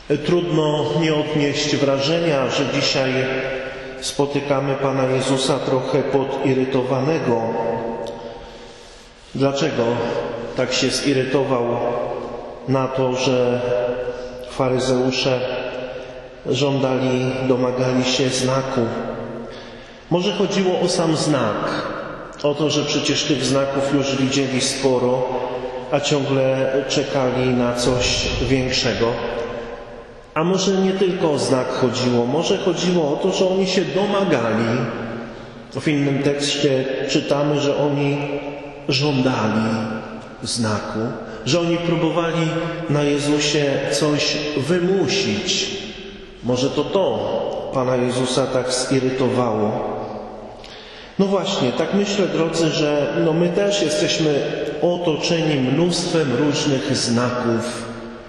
Trudno nie odnieść wrażenia, że dzisiaj spotykamy Pana Jezusa trochę podirytowanego. Dlaczego tak się zirytował na to, że faryzeusze żądali, domagali się znaku? Może chodziło o sam znak, o to, że przecież tych znaków już widzieli sporo, a ciągle czekali na coś większego. A może nie tylko o znak chodziło, może chodziło o to, że oni się domagali. W innym tekście czytamy, że oni żądali znaku, że oni próbowali na Jezusie coś wymusić. Może to Pana Jezusa tak zirytowało. No właśnie, tak myślę, drodzy, że my też jesteśmy otoczeni mnóstwem różnych znaków.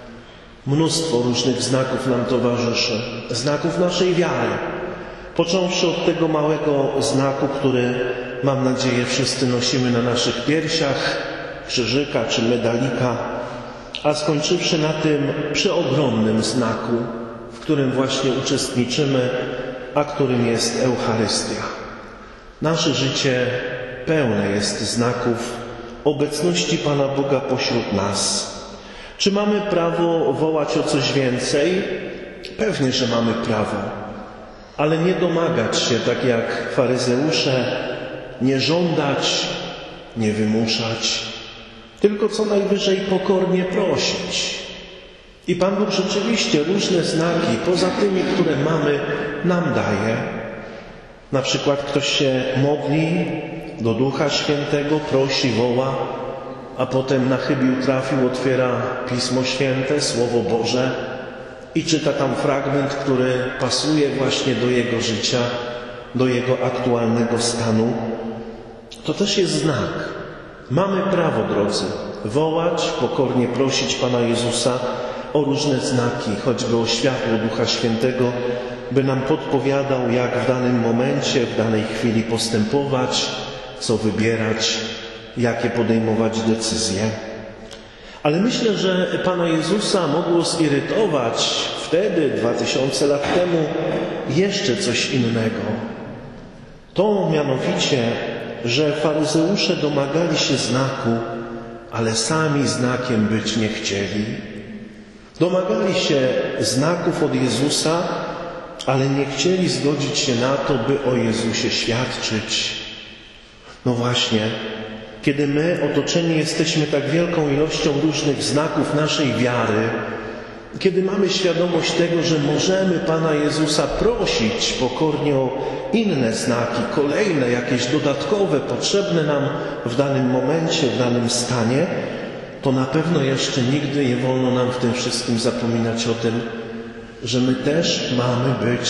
Mnóstwo różnych znaków nam towarzyszy. Znaków naszej wiary. Począwszy od tego małego znaku, który, mam nadzieję, wszyscy nosimy na naszych piersiach, krzyżyka czy medalika, a skończywszy na tym przeogromnym znaku, w którym właśnie uczestniczymy, a którym jest Eucharystia. Nasze życie pełne jest znaków obecności Pana Boga pośród nas. Czy mamy prawo wołać o coś więcej? Pewnie, że mamy prawo, ale nie domagać się tak jak faryzeusze, nie żądać, nie wymuszać, tylko co najwyżej pokornie prosić. I Pan Bóg rzeczywiście różne znaki, poza tymi, które mamy, nam daje. Na przykład ktoś się modli do Ducha Świętego, prosi, woła, a potem na chybił trafił, otwiera Pismo Święte, Słowo Boże i czyta tam fragment, który pasuje właśnie do jego życia, do jego aktualnego stanu. To też jest znak. Mamy prawo, drodzy, wołać, pokornie prosić Pana Jezusa o różne znaki, choćby o światło Ducha Świętego, by nam podpowiadał, jak w danym momencie, w danej chwili postępować, co wybierać, jakie podejmować decyzje. Ale myślę, że Pana Jezusa mogło zirytować wtedy, 2000 lat temu, jeszcze coś innego. To mianowicie, że faryzeusze domagali się znaku, ale sami znakiem być nie chcieli. Domagali się znaków od Jezusa, ale nie chcieli zgodzić się na to, by o Jezusie świadczyć. No właśnie, kiedy my otoczeni jesteśmy tak wielką ilością różnych znaków naszej wiary, kiedy mamy świadomość tego, że możemy Pana Jezusa prosić pokornie o inne znaki, kolejne, jakieś dodatkowe, potrzebne nam w danym momencie, w danym stanie, to na pewno jeszcze nigdy nie wolno nam w tym wszystkim zapominać o tym, że my też mamy być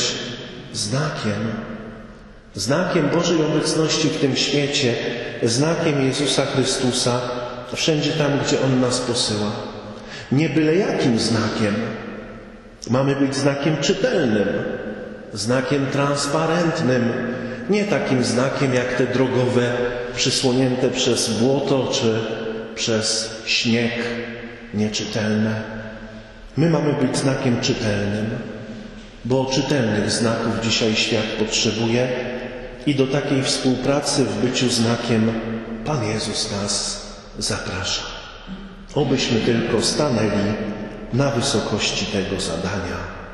znakiem Bożej obecności w tym świecie, znakiem Jezusa Chrystusa, wszędzie tam, gdzie On nas posyła. Nie byle jakim znakiem. Mamy być znakiem czytelnym, znakiem transparentnym, nie takim znakiem jak te drogowe, przysłonięte przez błoto czy przez śnieg, nieczytelne. My mamy być znakiem czytelnym, bo czytelnych znaków dzisiaj świat potrzebuje i do takiej współpracy w byciu znakiem Pan Jezus nas zaprasza. Obyśmy tylko stanęli na wysokości tego zadania.